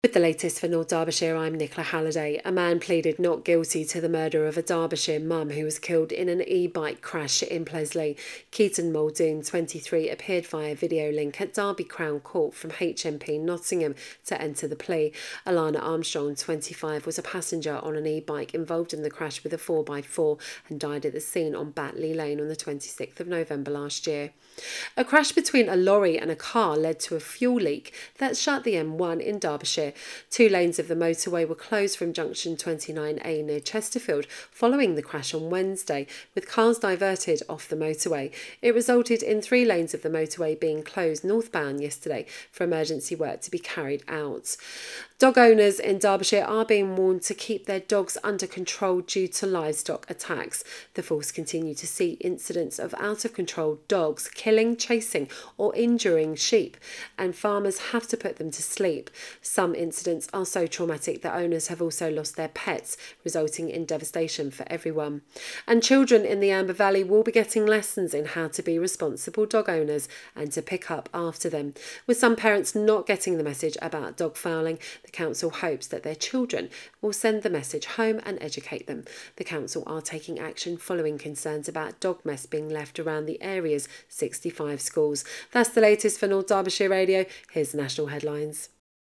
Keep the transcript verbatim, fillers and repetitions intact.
With the latest for North Derbyshire, I'm Nicola Halliday. A man pleaded not guilty to the murder of a Derbyshire mum who was killed in an e-bike crash in Plesley. Keaton Muldoon, twenty-three, appeared via video link at Derby Crown Court from H M P Nottingham to enter the plea. Alana Armstrong, twenty-five, was a passenger on an e-bike involved in the crash with a four by four and died at the scene on Batley Lane on the twenty-sixth of November last year. A crash between a lorry and a car led to a fuel leak that shut the M one in Derbyshire. Two lanes of the motorway were closed from junction twenty-nine A near Chesterfield following the crash on Wednesday, with cars diverted off the motorway. It resulted in three lanes of the motorway being closed northbound yesterday for emergency work to be carried out. Dog owners in Derbyshire are being warned to keep their dogs under control due to livestock attacks. The force continue to see incidents of out-of-control dogs killing, chasing or injuring sheep, and farmers have to put them to sleep. Some incidents are so traumatic that owners have also lost their pets, resulting in devastation for everyone. And children in the Amber Valley will be getting lessons in how to be responsible dog owners and to pick up after them. With some parents not getting the message about dog fouling, the council hopes that their children will send the message home and educate them. The council are taking action following concerns about dog mess being left around the area's sixty-five schools. That's the latest for North Derbyshire Radio. Here's the national headlines.